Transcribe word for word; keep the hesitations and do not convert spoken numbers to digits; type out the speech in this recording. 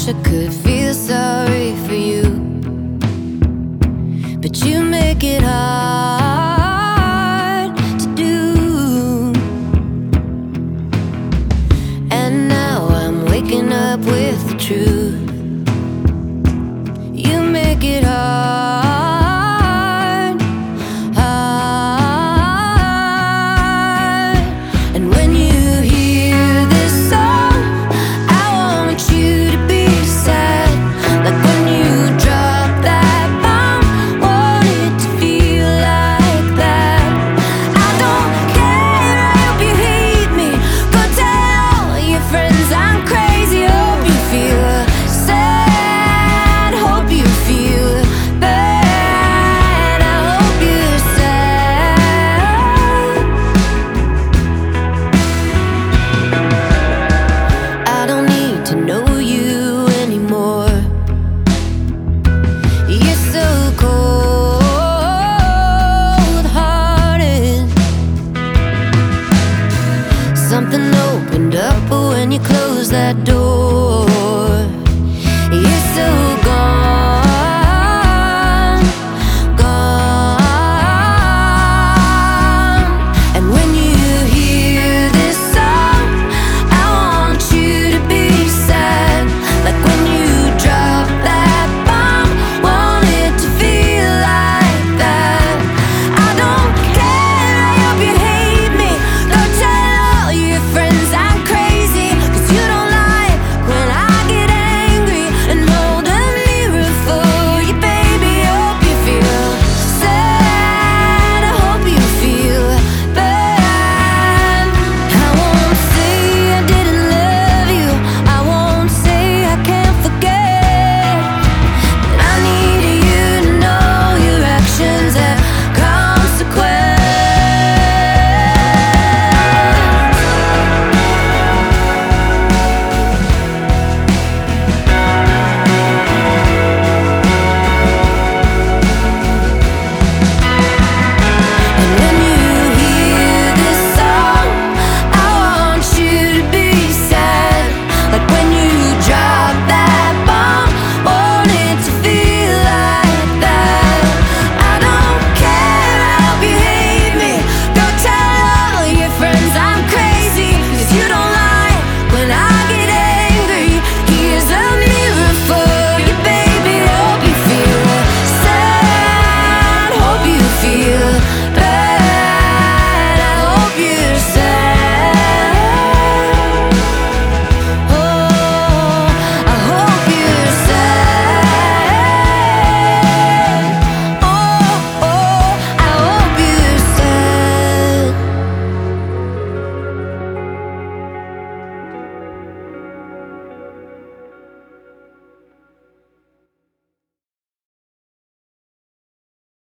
I could feel sorry for you, but you make it hard to do. And now I'm waking up with the truth. You make it hard, hard. And when you hear this song, I want you to be sad. Like when you drop that bomb, want it to feel like that. I don't care, I hope you hate me. Go tell all your friends I'm crazy. Hope you feel sad, hope you feel bad. I hope you're sad. I don't need to know you anymore. You're so cold-hearted. Something opened up when you closed that door. You're so gone.